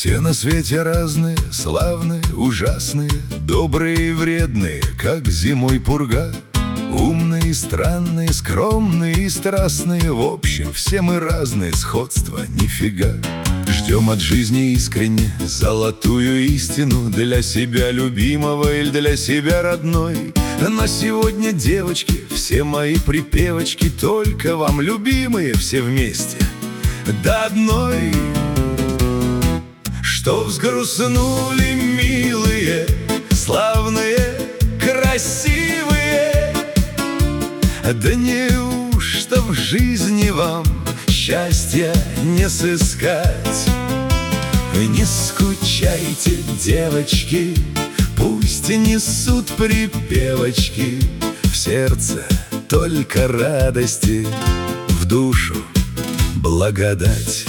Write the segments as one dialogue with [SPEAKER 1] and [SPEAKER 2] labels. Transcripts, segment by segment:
[SPEAKER 1] Все на свете разные, славные, ужасные, добрые и вредные, как зимой пурга. Умные и странные, скромные и страстные, в общем, все мы разные, сходства нифига. Ждем от жизни искренне золотую истину для себя любимого или для себя родной. Но сегодня, девочки, все мои припевочки только вам, любимые, все вместе до одной. Что взгрустнули, милые, славные, красивые, да неужто в жизни вам счастья не сыскать? Не скучайте, девочки, пусть несут припевочки, в сердце только радости, в душу благодать.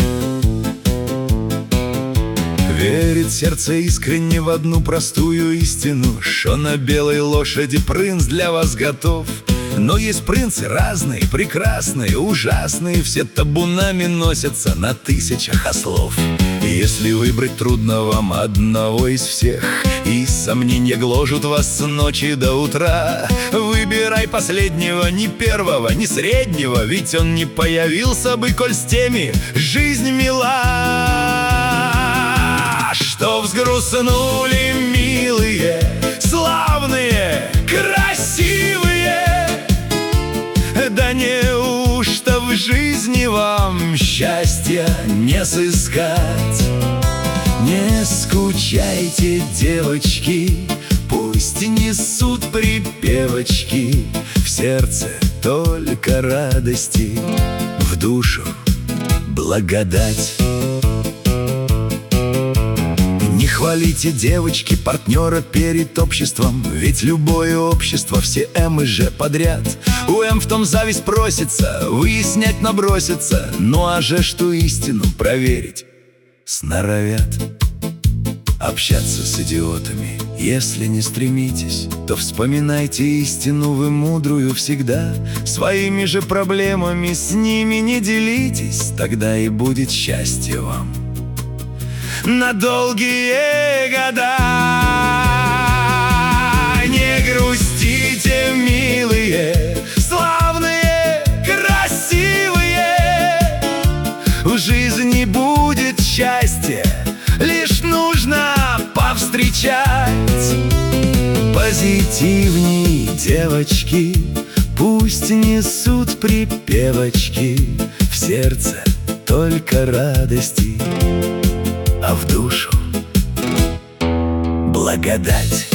[SPEAKER 1] Верит сердце искренне в одну простую истину, что на белой лошади принц для вас готов. Но есть принцы разные, прекрасные, ужасные, все табунами носятся на тысячах ослов. И если выбрать трудно вам одного из всех, и сомнения гложут вас с ночи до утра, выбирай последнего, ни первого, ни среднего, ведь он не появился бы, коль с теми жизнь мила. Что взгрустнули, милые, славные, красивые, да неужто в жизни вам счастья не сыскать? Не скучайте, девочки, пусть несут припевочки, в сердце только радости, в душу благодать. Не хвалите, девочки, партнера перед обществом, ведь любое общество все М и Ж подряд. У М в том зависть просится, выяснять набросится, ну а Ж что истину проверить сноровят. Общаться с идиотами, если не стремитесь, то вспоминайте истину вы мудрую всегда. Своими же проблемами с ними не делитесь, тогда и будет счастье вам на долгие года. Не грустите, милые, славные, красивые, в жизни будет счастье, лишь нужно повстречать. Позитивней, девочки, пусть несут припевочки, в сердце только радости, а в душу благодать.